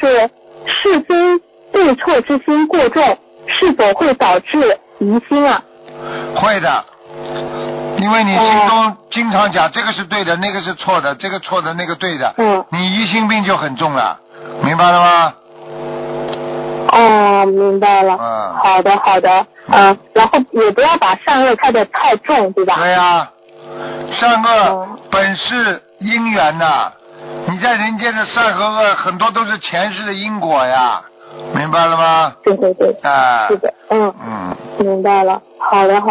就是是非对错之心过重，是否会导致疑心啊？ 会的，因为你心中经常讲这个是对的，那个是错的，这个错的，那个对的，你疑心病就很重了，明白了吗？ 哦，明白了。好的好的。然后也不要把善恶看得太重，对吧？ 对呀，善恶本是因缘呐，你在人间的善和恶很多都是前世的因果呀，明白了吗？ 对对对。是的。明白了。好的好的。